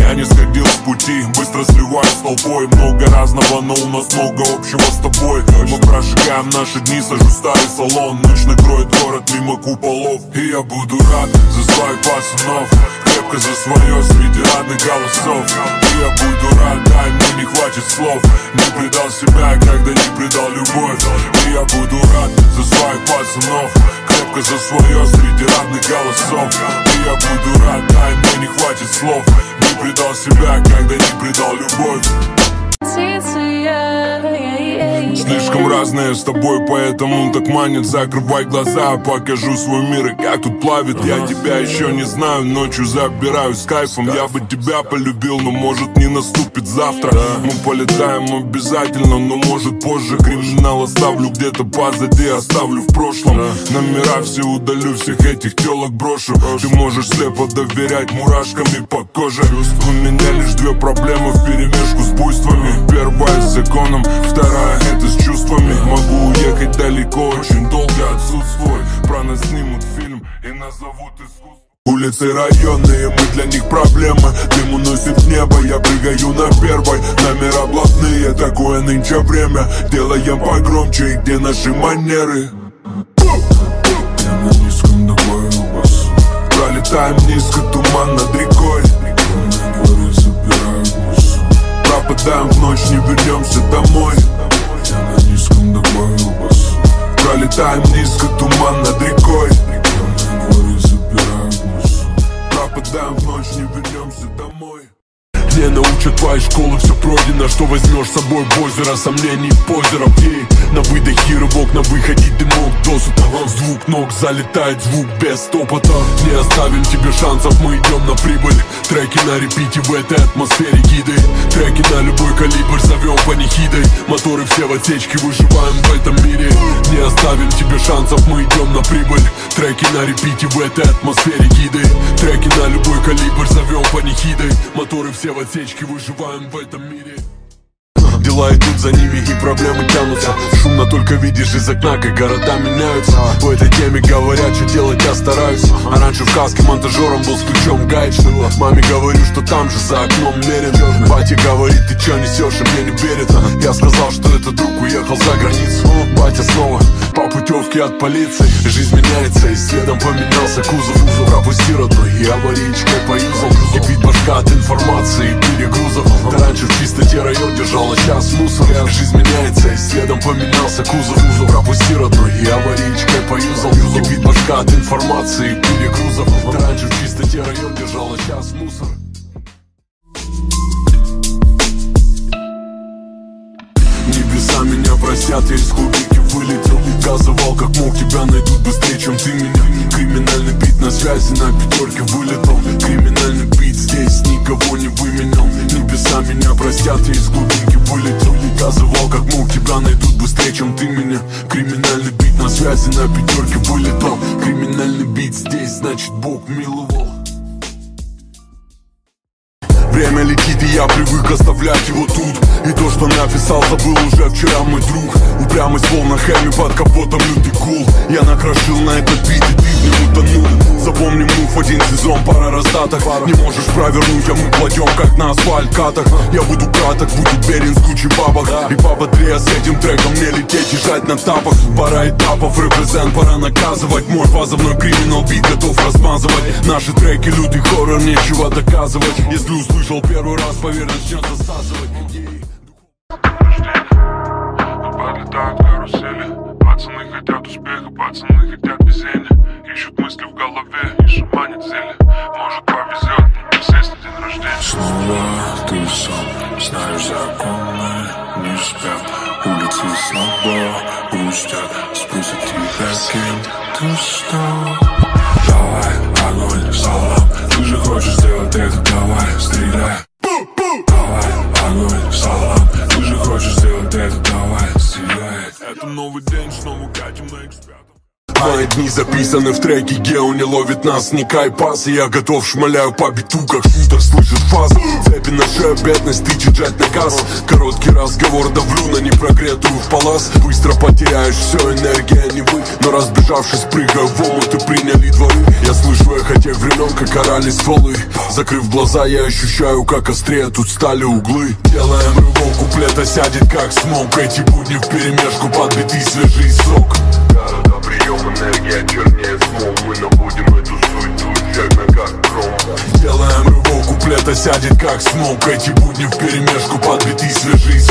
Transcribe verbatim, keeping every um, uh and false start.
Я не сходил с пути, быстро сливаюсь с толпой. Много разного, но у нас много общего с тобой. Мы прожигаем наши дни, сажу старый салон. Ночь накроет город мимо куполов. И я буду рад за своих пацанов, крепко за свое среди родных голосов. И я буду рад, дай мне не хватит слов. Не предал себя, когда не предал любовь. И я буду рад за своих пацанов, крепко за свое среди родных голосов. И я буду рад, дай мне не хватит слов. Не предал себя, когда не предал любовь. Слишком разные с тобой, поэтому так манит. Закрывай глаза, покажу свой мир и как тут плавит. Я тебя еще не знаю, ночью забираюсь с кайфом. Я бы тебя полюбил, но может не наступит завтра. Мы полетаем обязательно, но может позже. Криминал оставлю где-то позади, оставлю в прошлом. Номера все удалю, всех этих телок брошу. Ты можешь слепо доверять мурашками по коже. У меня лишь две проблемы вперемешку с буйствами. Первая с законом, вторая это с чувствами. Могу уехать далеко, очень долго отсутствую. Про нас снимут фильм и назовут искусство. Улицы районные, мы для них проблема. Дым уносит в небо, я прыгаю на первой. Номера блатные, такое нынче время. Делаем погромче, и где наши манеры. Я на низком добавил бас. Пролетаем низко, туман над рекой. На дворе забирают мусор. Пропадаем в ночь, не вернемся домой. Я на низком добавил бас. Пролетаем низко, туман над рекой. На дворе забирают мусор. Пропадаем в ночь, не вернемся домой. Не научат твоей школы, все пройдено. Что возьмешь с собой в озеро, сомнений позеров. Ей на выдохе рывок, на выходе дымок досыта. С двух ног залетает звук без стопота. Не оставим тебе шансов, мы идем на прибыль. Треки на репите в этой атмосфере гиды. Треки на любой калибр, зовем панихидой. Моторы все в отсечке, выживаем в этом мире. Не оставим тебе шансов, мы идем на прибыль. Треки на репите в этой атмосфере гиды. Треки на любой калибр, зовем панихидой. Моторы все в отсечке, выживаем в этом мире. Дела идут за ними и проблемы тянутся. Шумно только видишь из окна, как города меняются. В этой теме говорят, что делать я стараюсь. А раньше в каске монтажером был с ключом гаечным. Маме говорю, что там же за окном мерен. Батя говорит, ты чё несешь, и мне не верит. Я сказал, что этот друг уехал за границу. Батя снова по путевке от полиции. Жизнь меняется, и следом поменялся кузов. Пропусти родной, и аварийкой поюзал. Кипит башка от информации и перегрузов. Ты раньше в чистоте район держал, а сейчас мусор. Жизнь меняется, и следом поменялся кузов. Пропусти родной, и аварийкой поюзал. Кипит башка от информации и перегрузов. Ты раньше в чистоте район держал, а сейчас мусор. Небеса меня простят, я из клубники вылетел. Газовал как мог, тебя найдут быстрее, чем ты меня. Криминальный бит на связи, на пятерке вылетал. Криминальный бит здесь, никого не выменял. Небеса меня простят, я из глубинки вылетел. Газовал как мог, тебя найдут быстрее, чем ты меня. Криминальный бит на связи, на пятерке вылетал. Криминальный бит здесь, значит Бог миловал. Время летит, и я привык оставлять его тут. И то, что написал, забыл уже вчера мой друг. Упрямость в волнахами, под капотом лютый гул. Я накрошил на этот бит, и ты в нем утонул. Запомни мув, один сезон, пара раздаток. Не можешь провернуть, а мы кладем, как на асфальт катах. Я буду краток, буду уверен с кучей бабок. И пободрее с этим треком мне лететь и жать на тапах. Пара этапов, репрезент, пора наказывать. Мой позывной криминал бит готов размазывать. Наши треки лютый хоррор, нечего доказывать. Если услышал первый раз, поверь, начнет засасывать. Подлетают карусели. Пацаны хотят успеха, пацаны хотят везения. Ищут мысли в голове и шаманят зелье. Может повезет, не присесть на день рождения. Снова ты сам, знаешь законы не спят. Улицы снова грустят, спустят тебя кем ты стал. Давай, огонь, салам. Ты же хочешь сделать это, давай, стреляй. Давай, огонь, салам. Ты же хочешь сделать это, давай, стреляй. Это новый день, снова катим на экспертов. Мои дни записаны в треке, Гео не ловит нас, не кайпас. И я готов, шмаляю по биту, как шутер слышит фаз. Цепи на шею, бедность, тычет жать наказ. Короткий разговор, давлю на непрогретую в палас. Быстро потеряешь все, энергия не вы. Но разбежавшись, прыгаю в омут и приняли дворы. Я слышу эхо тех времен, как орали стволы. Закрыв глаза, я ощущаю, как острее тут стали углы. Делаем рывок, куплета сядет как смог. Эти будни вперемешку, подбитый свежий сок. Города, прием, энергия чернее смог. Мы находим эту суету, эффектно как гром. Делаем рывок, куплета сядет как смог. Эти будни вперемешку, подбитый свежий